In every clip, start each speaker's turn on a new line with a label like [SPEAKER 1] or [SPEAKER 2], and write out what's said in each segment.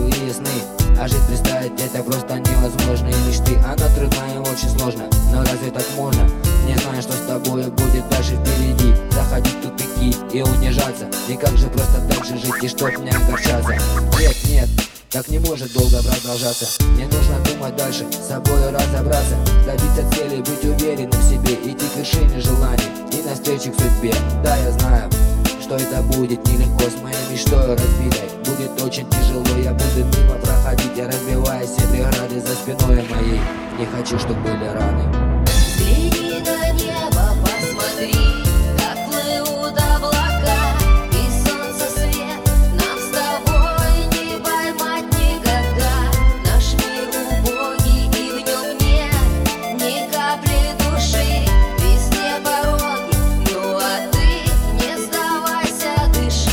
[SPEAKER 1] голубые сны. А жить, представить это просто невозможно. И мечты, она трудна и очень сложно. Но разве так можно? Не знаю, что с тобой будет дальше впереди. Заходить в тупики и унижаться. И как же просто так же жить и чтоб не огорчаться? Нет, нет, так не может долго продолжаться. Мне нужно думать дальше, с собой разобраться, добиться цели, быть уверенным в себе, идти к вершине желаний и навстречу к судьбе. Да, я знаю, что это будет нелегко, с моей мечтой разбитой будет очень тяжело. Я буду мимо проходить, я разбивая все преграды за спиной моей. Не хочу, чтобы были раны.
[SPEAKER 2] Взгляни на небо, посмотри, как плывут облака, и солнце свет нам с тобой не поймать никогда. Наш мир убогий, и в нем нет ни капли души, везде пороги, ну а ты не сдавайся, дыши.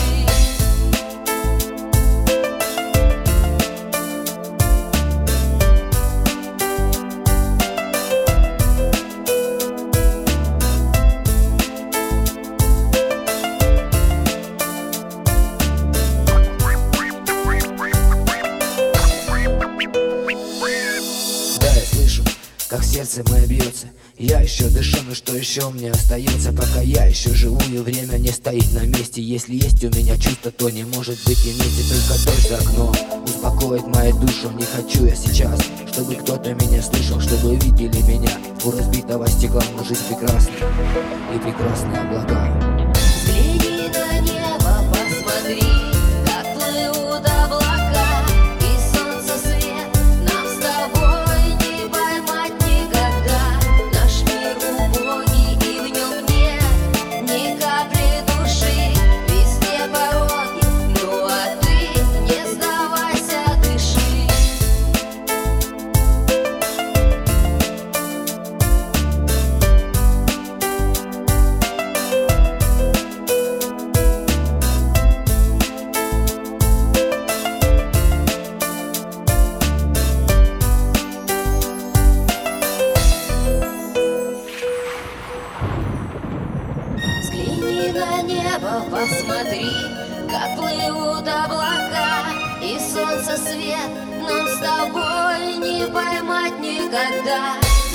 [SPEAKER 1] Как сердце мое бьется, я еще дышу, но что еще мне остается? Пока я еще живу и время не стоит на месте. Если есть у меня чувство, то не может быть и вместе. Только дождь за окном успокоит мою душу. Не хочу я сейчас, чтобы кто-то меня слышал, чтобы видели меня у разбитого стекла. Но жизнь прекрасна и прекрасные облака.
[SPEAKER 2] Взгляни на небо, посмотри, как плывут облака, и солнце свет нам с тобой не поймать никогда. Наш мир убогий, и в нем нет ни капли души, везде пороги, ну а ты не сдавайся, дыши. Взгляни на небо, посмотри, как плывут облака, и солнце свет нам с тобой не поймать никогда.